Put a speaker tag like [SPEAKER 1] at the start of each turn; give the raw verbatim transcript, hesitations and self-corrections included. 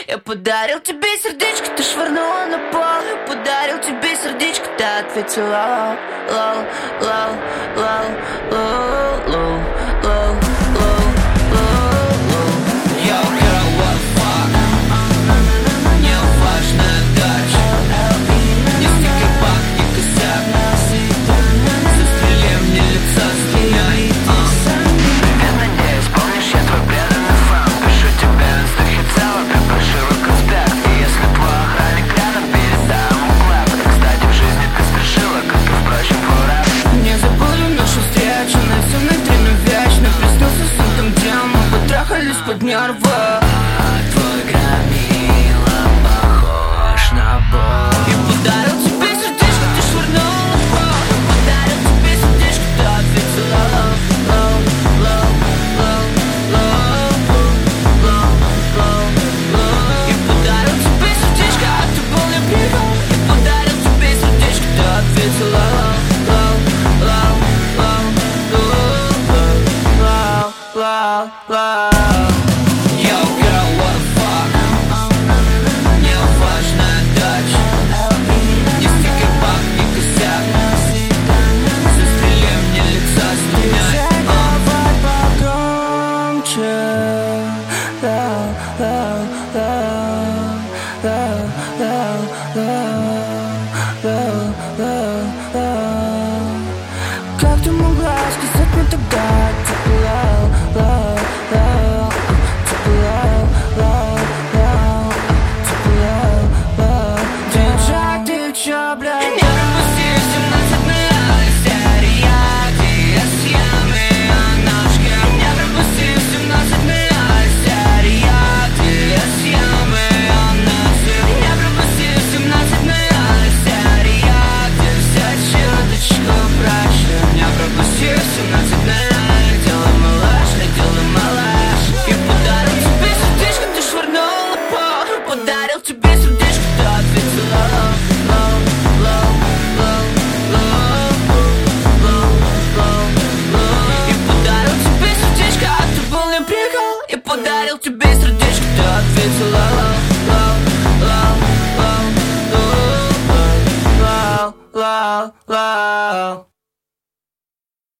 [SPEAKER 1] Я подарил тебе сердечко, ты швырнула на пол. Я подарил тебе сердечко, ты ответила лол, лол, лол, лол, лол, лол, лол, лол, лол. Yo, girl, what the fuck? Мне важна дача. Не стикер бак, не косяк. Застрели мне лица с меня и ты.
[SPEAKER 2] Привет, надеюсь, помнишь, я твой преданный фан. Пишу тебе в инстахе целый, припрошиваю конспект. И если твой охранник рядом, передай ему клэп. Кстати, в жизни ты спешила, как и, впрочем, твой рэп.
[SPEAKER 1] Не забуду нашу встречу, на все внутри навечно. Приснился сон там, где мы потрахались под нервы.
[SPEAKER 2] Твой громила похож на Бог.
[SPEAKER 1] Я подарил тебе сердечко, ты швырнула на пол. Я подарил тебе сердечко, ты ответила лол, лол, лол, лол, лол, лол, лол. Я подарил тебе сердечко, а ты был не прикол. Я подарил тебе сердечко, ты ответила лол, лол, лол, лол, лол, лол, лол. Yo, girl, what the fuck? Мне важна дача. Не стикер-бак, не косяк. Застрели мне лица с меня. Давай погромче. Лау, лау, лау, лау, лау, лау, лау, лау. Как ты могла сказать мне тогда? Типа лау, лау, лау, типа лау, лау, лау, типа лау, лау. Диджей, ты чё, блядь? Не пропусти семнадцатая серия, где я съем её ножки. Не пропусти семнадцатая серия, где я съем её нафиг. Не пропусти семнадцатая серия, где вся чуточку проще. Не пропусти семнадцатая, делай малыш, не делай малыш. Я подарил тебе сердечко, ты швырнула на пол. Подарил тебе сердечко, ты ответила лол, лол, лол, лол, лол, лол, лол. Я подарил тебе сердечко, а ты был не прикол. Я подарил тебе сердечко, ты ответила лол.